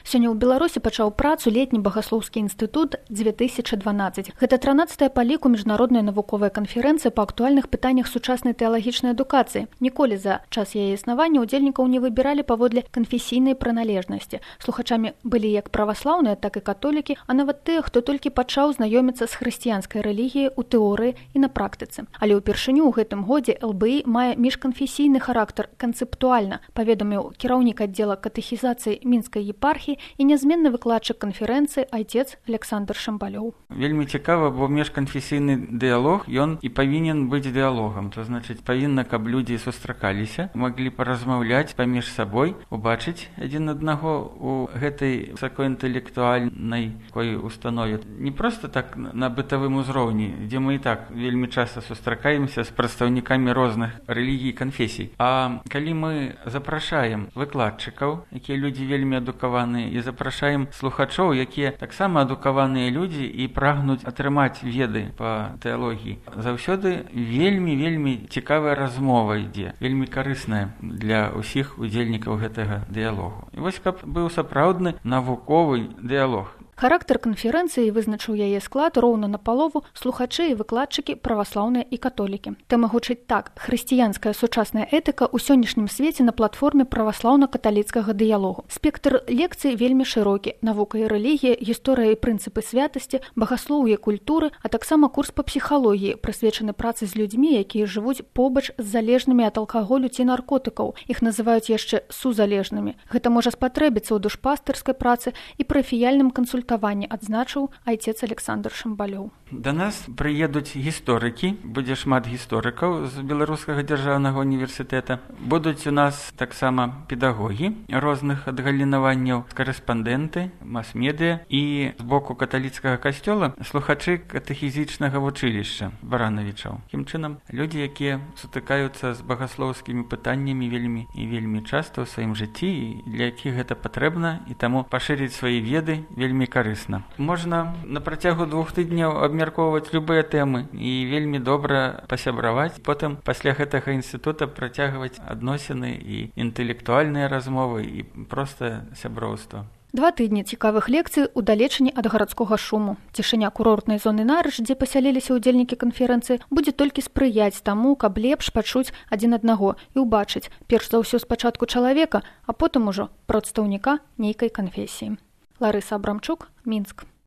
Сёння ў Беларусі пачаў працу летні багаслоўскі інстытут 2012. Гэта 13-я па ліку міжнародная навуковая канферэнцыя па актуальных пытаннях сучаснай тэалагічнай адукацыі. Ніколі за час яе існавання ўдзельнікаў не выбіралі паводле канфесійнай прыналежнасці. Слухачамі былі як праваслаўныя, так і католікі, а нават тыя, хто толькі пачаў знаёміцца з хрысціянскай рэлігіяй у тэорыі і на практыцы. Але ўпершыню ў гэтым годзе ЛБІ мае міжканфесійны характар канцэптуальна, паведаміў кіраўнік аддзела катэхізацыі Мінскай епархіі і нязменны выкладчык канферэнцыі айцец Александр Шамбалёў. Вельмі цікава, бо міжканфесійны дыялог, ён і павінен быць дыялогам. То значыць, павінна, каб людзі сустракаліся, маглі паразмаўляць паміж сабой, убачыць адзін аднаго у гэтай высокаінтэлектуальнай установе. Не проста так на бытавым узроўні, дзе мы і так вельмі часта сустракаемся з прадстаўнікамі розных рэлігій і канфесій. А калі мы запрашаем выкладчыкаў, якія людзі вельмі адукаваныя, і запрашаем слухачоў, якія таксама адукаваныя людзі і прагнуць атрымаць веды па тэалогіі. Заўсёды вельмі цікавая размова ідзе, вельмі карысная для ўсіх удзельнікаў гэтага дыялогу. І вось каб быў сапраўдны навуковы дыялог. Характар канферэнцыі вызначыў яе склад роўна напалову слухачы і выкладчыкі праваслаўныя і католікі. Тэма гучыць так: хрысціянская сучасная этыка ў сённяшнім свеце на платформе праваслаўна-каталіцкага дыялогу. Спектр лекцый вельмі шырокі: навука і рэлігія, гісторыя і прынцыпы святасці, багаслоўе, культуры, а таксама курс па псіхалогіі, прысвечаны працы з людзьмі, якія жывуць побач з залежнымі ад алкаголю ці наркотыкаў. Іх называюць яшчэ сузалежнымі. Гэта можа спатрэбіцца ў душпастырскай працы і парафіяльным кансультаванні, адзначыў айцец Александр Шамбалёў. Да нас прыедуць гісторыкі, будзе шмат гісторыкаў з Беларускага дзяржаўнага універсітэта. Будуць у нас таксама педагогі розных адгалінаванняў, карэспандэнты, мас-медыя і з боку каталіцкага касцёла слухачы катэхізічнага вучылішча Баранавічаў. Такім чынам, людзі, якія сутыкаюцца з багаслоўскімі пытаннямі вельмі часта ў сваім жыцці, і для якіх гэта патрэбна, і таму пашырыць свае веды вельмі карысна. Можна на працягу 2 тыдняў абмяркоўваць любыя тэмы і вельмі добра пасябраваць. Потым пасля гэтага інстытута працягваць адносіны і інтэлектуальныя размовы і проста сяброўства. 2 тыдні цікавых лекцый удалечані ад гарадскога шуму. Цішыня курортнай зоны Нарыш, дзе пасяліліся ўдзельнікі канферэнцыі, будзе толькі спрыяць таму, каб лепш пачуць адзін аднаго і ўбачыць, перш за ўсё спачатку чалавека, а потым ужо прадстаўніка нейкай канфесіі. Ларыса Абрамчук, Мінск.